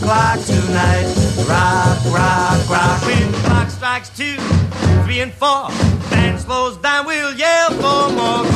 clock tonight. Rock, rock, rock. When the clock strikes 2, 3, and 4, band slows down, we'll yell for more.